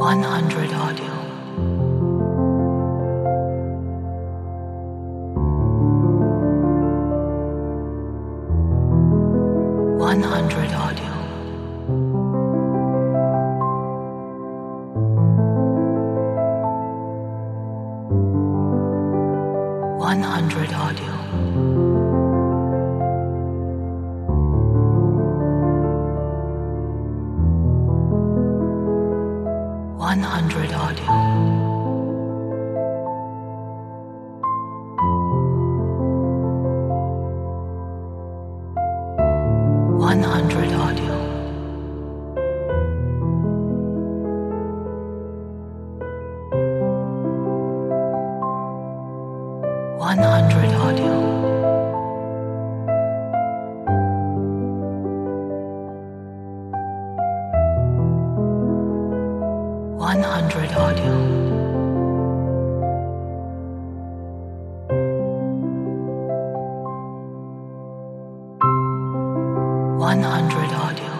100 audio. 100 audio. 100 audio. 100 audio. 100 audio. 100 audio. 100 audio. 100 audio.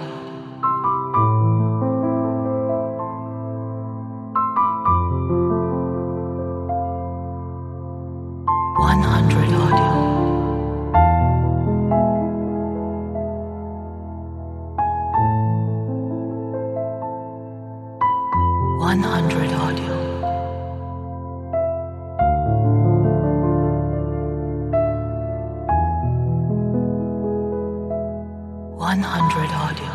100 audio. 100 audio. 100 audio.